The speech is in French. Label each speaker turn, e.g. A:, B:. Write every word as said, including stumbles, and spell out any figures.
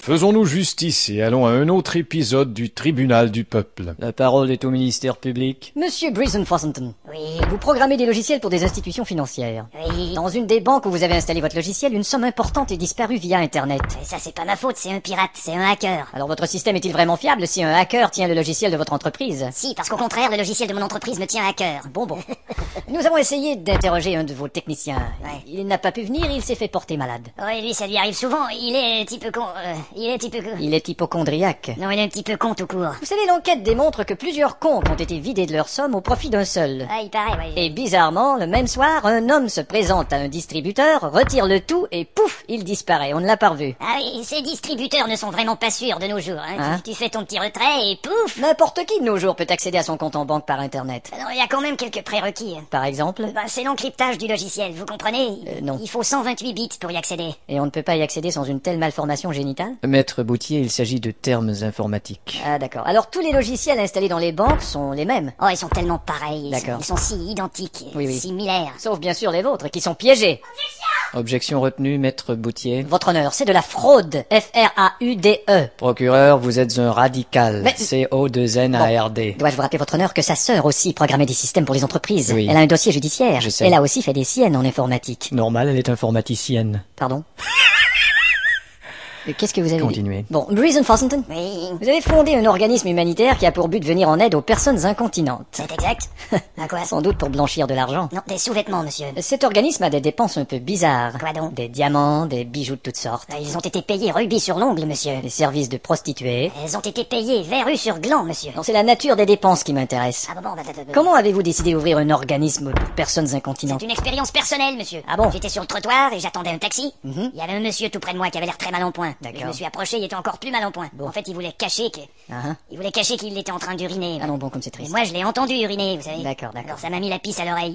A: Faisons-nous justice et allons à un autre épisode du tribunal du peuple.
B: La parole est au ministère public.
C: Monsieur Breezen-Fossenton.
D: Oui.
C: Vous programmez des logiciels pour des institutions financières.
D: Oui.
C: Dans une des banques où vous avez installé votre logiciel, une somme importante est disparue via Internet.
D: Et ça, c'est pas ma faute, c'est un pirate, c'est un hacker.
C: Alors votre système est-il vraiment fiable si un hacker tient le logiciel de votre entreprise?
D: Si, parce qu'au contraire, le logiciel de mon entreprise me tient à cœur.
C: Bon, bon. Nous avons essayé d'interroger un de vos techniciens.
D: Ouais.
C: Il n'a pas pu venir, il s'est fait porter malade.
D: Oui, lui, ça lui arrive souvent. Il est un petit peu con... Euh, il est un petit peu...
C: Il est hypochondriaque.
D: Non, il est un petit peu con tout court.
C: Vous savez, l'enquête démontre que plusieurs comptes ont été vidés de leur somme au profit d'un seul.
D: Ah, il paraît, oui.
C: Et bizarrement, le même soir, un homme se présente à un distributeur, retire le tout et pouf, il disparaît. On ne l'a pas revu.
D: Ah oui, ces distributeurs ne sont vraiment pas sûrs de nos jours. Hein.
C: Hein
D: tu, tu fais ton petit retrait et pouf.
C: N'importe qui de nos jours peut accéder à son compte en banque par Internet.
D: Alors, il y a quand même quelques prérequis.
C: Par exemple?
D: Ben, c'est l'encryptage du logiciel, vous comprenez?
C: Euh, non.
D: Il faut cent vingt-huit bits pour y accéder.
C: Et on ne peut pas y accéder sans une telle malformation génitale?
B: Maître Boutier, il s'agit de termes informatiques.
C: Ah d'accord. Alors tous les logiciels installés dans les banques sont les mêmes.
D: Oh, ils sont tellement pareils. Ils
C: D'accord.
D: sont, ils sont si identiques,
C: Oui, oui.
D: similaires.
C: Sauf bien sûr les vôtres, qui sont piégés.
B: Objection retenue, Maître Boutier.
C: Votre honneur, c'est de la fraude. F R A U D E.
B: Procureur, vous êtes un radical.
C: Mais-
B: C O deux N A R D.
C: Dois-je vous rappeler, votre honneur, que sa sœur aussi programmait des systèmes pour les entreprises.
B: Oui.
C: Elle a un dossier judiciaire.
B: Je sais.
C: Elle a aussi fait des siennes en informatique.
B: Normal, elle est informaticienne.
C: Pardon? Euh, Qu'est-ce que vous avez
B: Continuez.
C: dit? Bon, Breezen-Fossenton.
D: Oui,
C: Vous avez fondé un organisme humanitaire qui a pour but de venir en aide aux personnes incontinentes.
D: c'est exact. À quoi?
C: Sans doute pour blanchir de l'argent.
D: Non, des sous-vêtements, monsieur.
C: Cet organisme a des dépenses un peu bizarres.
D: Quoi donc?
C: Des diamants, des bijoux de toutes sortes.
D: Ah, Ils ont été payés rubis sur l'ongle, monsieur.
C: Des services de prostituées.
D: Ils ont été payés verrues sur gland, monsieur.
C: Non, c'est la nature des dépenses qui m'intéresse.
D: Ah bon, bon, bah, bah, bah,
C: Comment avez-vous décidé d'ouvrir un organisme pour personnes incontinentes?
D: C'est une expérience personnelle, monsieur.
C: Ah bon?
D: J'étais sur le trottoir et j'attendais un taxi.
C: Mhm.
D: Il y avait un monsieur tout près de moi qui avait l'air très mal en point.
C: D'accord.
D: Je me suis approché, il était encore plus mal en point. En fait, il voulait cacher que...
C: Ah, hein.
D: Il voulait cacher qu'il était en train d'uriner.
C: Ah non, bon, comme c'est
D: Et
C: triste.
D: moi, je l'ai entendu uriner, vous savez.
C: D'accord, d'accord.
D: Alors ça m'a mis la pisse à l'oreille.